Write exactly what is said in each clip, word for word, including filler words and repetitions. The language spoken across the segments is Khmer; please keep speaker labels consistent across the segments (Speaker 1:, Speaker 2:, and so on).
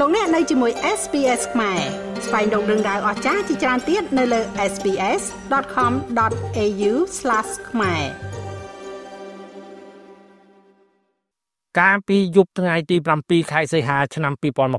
Speaker 1: លោកអ្នកនៅជាមួយ เอส บี เอส ខ្មែរស្វែងរកដឹងដៅអស្ចារ្យជាច្រើនទៀតនៅលើ เอส บี เอส ដត com ដត เอ ยู ស្លាស ខ្មែរ
Speaker 2: កាលពីយប់ថ្ងៃទី7ខែសីហាឆ្នាំ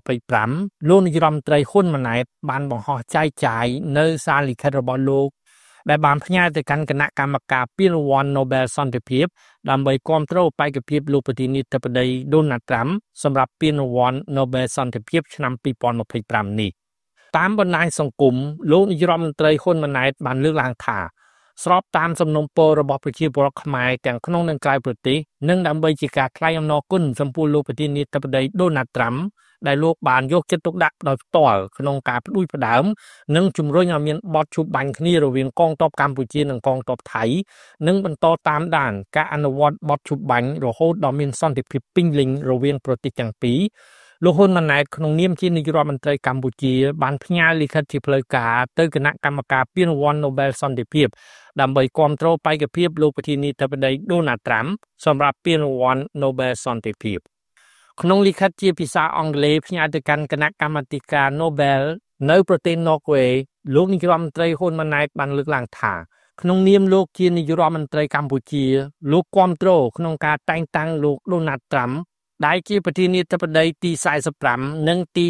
Speaker 2: 2025លោកនាយរដ្ឋមន្ត្រីហ៊ុនម៉ាណែតបានបង្ហោះចែកចាយនៅសារលិខិតរបស់លោកដែលបានផ្ញើទៅកាន់គណៈកម្មការពានរង្វាន់ Nobel សន្តិភាពដើម្បីគាំទ្របេក្ខភាពលោកប្រធានាធិបតី Donald Trump សម្រាប់ពានរង្វាន់ Nobel សន្តិភាពឆ្នាំ2025នេះតាមបណ្ដាញសង្គមលោកនាយរដ្ឋមន្ត្រីហ៊ុនម៉ាណែតបានលើកឡើងថាស្របតាមសំណុំពររបស់ប្រជាពលរដ្ឋខ្មែរទាំងក្នុងនិងក្រៅប្រទេសនិងដើម្បីជាការថ្លែងអំណរគុណចំពោះលោកប្រធានាធិបតី Donald Trump ដែលលោកបានយកចិត្តទុកដាក់ដោយផ្ទាល់ក្នុងការផ្ដួចផ្ដើមនិងជំរុញឲ្យមានបទជួបបាញ់គ្នារវាងកងទ័ពកម្ពុជានិងកងទ័ពថៃនិងបន្តតាមដានការអនុវត្តបទជួបបាញ់រហូតដល់មានសន្តិភាពពេញលេញរវាងប្រទេសទាំងពីរលោកហ៊ុនម៉ាណែតក្នុងនាមជានាយករដ្ឋមន្ត្រីកម្ពុជាបានផ្ញើលិខិតជាផ្លូវការទៅគណៈកម្មការពានរង្វាន់ Nobel សន្តិភាពដើម្បីគាំទ្របេក្ខភាពលោកប្រធានាធិបតី Donald Trump សម្រាប់ពានរង្វាន់ Nobel សន្តិភាពក្នុងលិខិតជាភាសាអង់គ្លេសផ្ញើទៅកាន់គណៈកម្មាធិការ Nobel នៅប្រទេសណ័រវេសលោកនាយករដ្ឋមន្ត្រីហ៊ុនម៉ាណែតបានលើកឡើងថាក្នុងនាមលោកជានាយករដ្ឋមន្ត្រីកម្ពុជាលោកគាំទ្រក្នុងការតែងតាំងលោក Donald Trump ដែលជាប្រធានាធិបតីទី45និងទី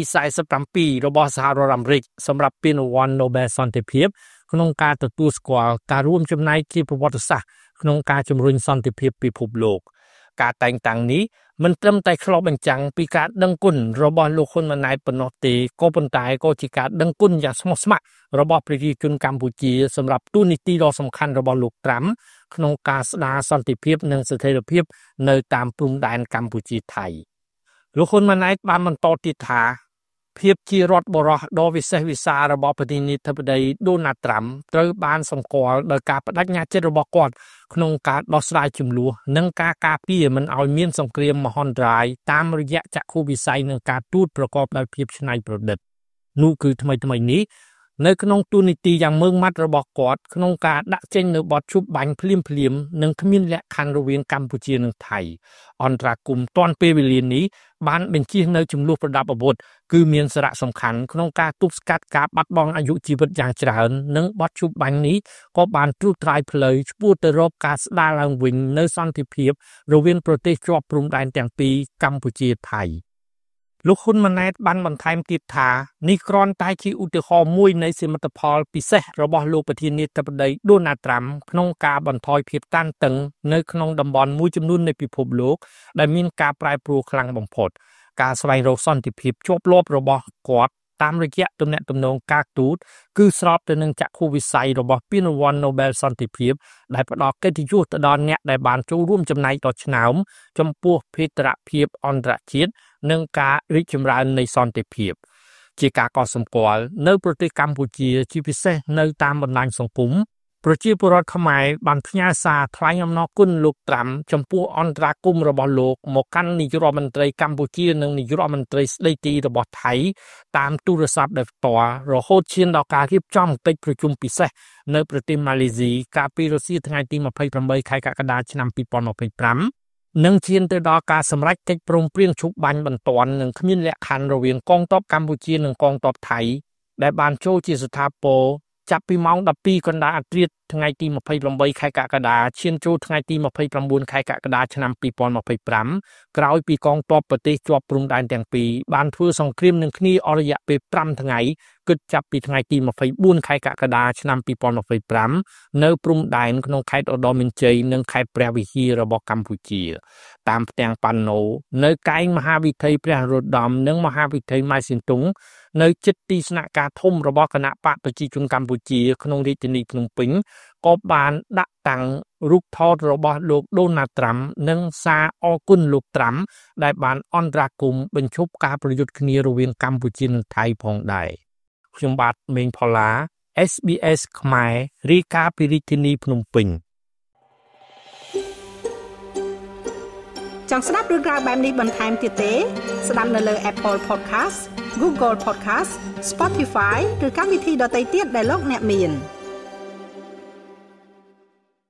Speaker 2: 47របស់សហរដ្ឋអាមេរិកសម្រាប់ពានរង្វាន់ Nobel សន្តិភាពក្នុងការទទួលស្គាល់ការរួមចំណែកជាប្រវត្តិសាស្ត្រក្នុងការជំរុញសន្តិភាពពិភពលោកការតែងតាំងនេះមិនត្រឹមតែឆ្លុះបញ្ចាំងពីការដឹងគុណរបស់លោកហ៊ុនម៉ាណែតប៉ុណ្ណោះទេក៏ប៉ុន្តែក៏ជាការដឹងគុណយ៉ាងស្មោះស្ម័គ្ររបស់ប្រជាជនកម្ពុជាសម្រាប់ទូនីតិដ៏សំខាន់របស់លោកត្រាំក្នុងការស្ដារសន្តិភាពនិងស្ថិរភាពនៅតាមព្រំដែនកម្ពុជាថៃលោកហ៊ុនម៉ាណែតបានបន្តទៀតថាភាពជារដ្ឋបរោះដ៏វិសេសវិសាលរបស់ប្រធានាធិបតី Donald Trump ត្រូវបានសម្គាល់ដោយការបដិញ្ញាចិត្តរបស់គាត់ក្នុងការដោះស្រាយជម្លោះនិងការការពារមិនឲ្យមានសង្គ្រាមមហន្តរាយតាមរយៈចក្ខុវិស័យនិងការទូតប្រកបដោយភាពច្នៃប្រឌិតនោះគឺថ្មីថ្មីនេះនៅក្នុងទូនីតិយ៉ាងម៉ឺងម៉ាត់របស់គាត់ក្នុងការដាក់ចេញនៅបទជួបបាញ់ភ្លាមភ្លាមនិងគ្មានលក្ខខណ្ឌរវាងកម្ពុជានិងថៃអន្តរាគមន៍ទាន់ពេលវេលានេះបានបញ្ជៀសនៅចំនួនប្រដាប់អាវុធគឺមានសារៈសំខាន់ក្នុងការទប់ស្កាត់ការបាត់បង់អាយុជីវិតយ៉ាងច្រើននិងបទជួបបាញ់នេះក៏បានត្រួសត្រាយផ្លូវឆ្ពោះទៅរកការស្ដារឡើងវិញនៅសន្តិភាពរវាងប្រទេសជាប់ព្រំដែនទាំងពីរកម្ពុជាថៃលោកហ៊ុនម៉ាណែតបានបន្ថែមទៀតថានេះគ្រាន់តែជាឧទាហរណ៍មួយនៃសមិទ្ធផលពិសេសរបស់លោកប្រធានាធិបតី Donald Trump ក្នុងការបន្ថយភាពតានតឹងនៅក្នុងតំបន់មួយចំនួននៃពិភពលោកដែលមានការប្រែប្រួលខ្លាំងបំផុតការស្វែងរកសន្តិភាពជាប់លាប់របស់គាត់តាមរយៈទំនាក់ទំនងការទូតគឺស្របទៅនឹងចក្ខុវិស័យរបស់ពានរង្វាន់ Nobel សន្តិភាពដែលផ្ដល់កិត្តិយសទៅដល់អ្នកដែលបានចូលរួមចំណែកដ៏ឆ្នើមចំពោះភេរវភាពអន្តរជាតិនិងការរីកចម្រើននៃសន្តិភាពជាការកត់សម្គាល់នៅប្រទេសកម្ពុជាជាពិសេសនៅតាមបណ្ដាញសង្គមប្រជាពលរដ្ឋខ្មែរបានផ្ញើសារថ្លែងអំណរគុណលោកត្រាំចំពោះអន្តរាគមន៍របស់លោកមកកាន់នាយករដ្ឋមន្ត្រីកម្ពុជានិងនាយករដ្ឋមន្ត្រីស្ដីទីរបស់ថៃតាមទូរស័ព្ទដោយផ្ទាល់រហូតឈានដល់ការរៀបចំកិច្ចប្រជុំពិសេសនៅប្រទេសម៉ាឡេស៊ីកាលពីរសៀលថ្ងៃទី28ខែកក្កដាឆ្នាំ2025និងឈានទៅដល់ការសម្រេចកិច្ចព្រមព្រៀងឈប់បាញ់បន្ទាន់និងគ្មានលក្ខខណ្ឌរវាងកងទ័ពកម្ពុជានិងកងទ័ពថៃដែលបានចូលជាស្ថាពរចាប់ពីម៉ោងដប់ពីរកណ្ដាលអាធ្រាត្រថ្ងៃទី28ខែកក្កដាឈានចូលថ្ងៃទី29ខែកក្កដាឆ្នាំ2025ក្រោយពីកងទ័ពប្រទេសជាប់ព្រំដែនទាំងពីរបានធ្វើសង្គ្រាមនឹងគ្នាអស់រយៈពេល5ថ្ងៃគិតចាប់ពីថ្ងៃទី24ខែកក្កដាឆ្នាំ2025នៅព្រំដែនក្នុងខេត្តឧត្តរមានជ័យនិងខេត្តព្រះវិហាររបស់កម្ពុជាតាមផ្ទាំងប៉ាណូនៅកែងមហាវិថីព្រះនរោត្តមនិងមហាវិថីម៉ែស៊ីនតុងនៅជិតទីស្នាក់ការធំរបស់គណៈបកប្រជាជនកម្ពុជាក្នុងរាជធានីភ្នំពេញក៏បានដាក់តាំងរូបថតរបស់លោក Donald Trump និងសារអរគុណលោក Trump ដែលបានអន្តរាគមន៍បញ្ឈប់ការប្រយុទ្ធគ្នារវាងកម្ពុជានិងថៃផងដែរខ្ញុំបាទមេងផល្លា เอส บี เอส ខ្មែររាយការណ៍ពីរាជធានីភ្នំពេញ
Speaker 1: ចង់ស្ដាប់រឿងរ៉ាវបែបនេះបន្ថែមទៀតទេស្ដាប់នៅលើ Apple Podcast Google Podcast Spotify ឬកម្មវិធីដទៃទៀតដែលលោកអ្នកមាន